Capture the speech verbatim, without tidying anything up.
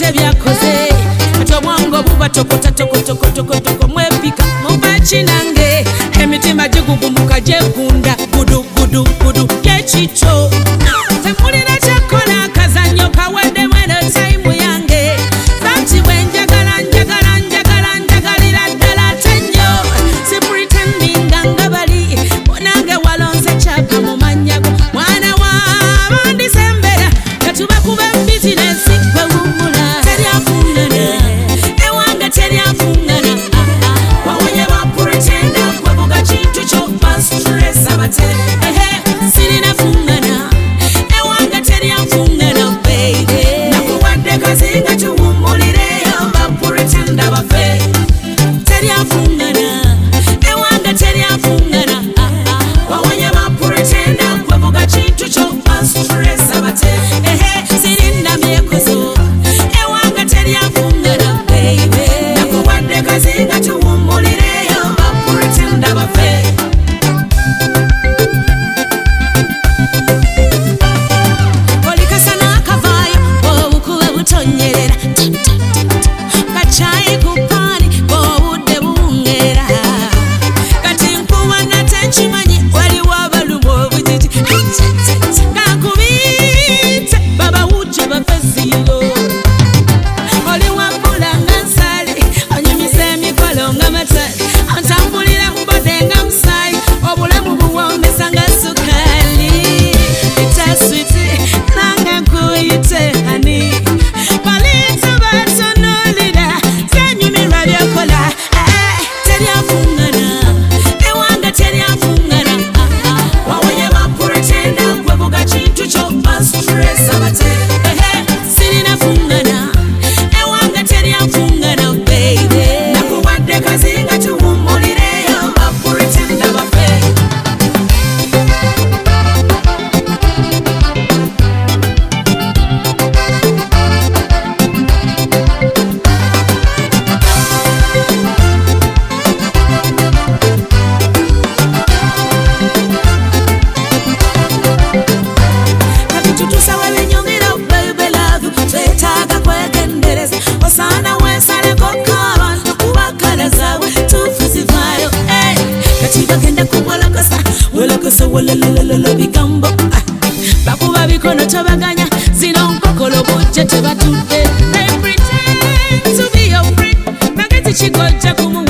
bye byakoze kati obwongo buba tokota tokota tokota tokota mwepika muba kinange emitima gigugumuka gyekunda gudu gudu gudu yekico temulina kyakola akazannyo kawadde mweno taimu yange santi bwenjagala njagala njagala njagalira ddala tenyo si pretendinga nga bali bonange walonze kyapa mu manyago mwana wa bandisembera katubakuba bizinesi gwewummula teryafungana ewanga teryafungana wawonye bapretenda gwebuga kintu kyo bastress abate ehe sirina fungana ewanga teryafungana baby nakuwadde kazinga tuwummulireyo bapretenda bafe teryafungana ewanga teryafungana wawonye bapretenda gwebuga kintu kyo bastress abate ehe sirina myekozo ewanga teryafungana baby nakuwadde kazinga tuwummulireyo bapretenda bafe olikasana akavayo obukuba butonyerera kacayi kupani obudde buwungera kati nkuba nate nkimanyi waliwo abalumu obujiji kakubite babawujje bafeziro oli wambula nga nsali onyumisa emikolo nga matali antambulira mubode nga musayi obulamu buwombesa nga sukali etaswiti nanga nkuyite hani balita batonolira tenyumirwa byokola teryafungana ewanga teryafungana wawonye bapretenda gwebuga kintu kyo bastress abate ehe sirina fungana ewanga teryafungana baby nakuwadde kazinga tuwummulireyo bapretenda bafe kati tutusawe binyumira baby love twetaaga kwegendereza osana wesaleko k'abantu kuba kala zaabwe tufuzivayo kati bagenda kumwolokasa wolokasa wololololo bigambo bakuba bikono tobaganya zino nkokolo bujja tebatudde they pretend to be your friend bagati kigojja kumu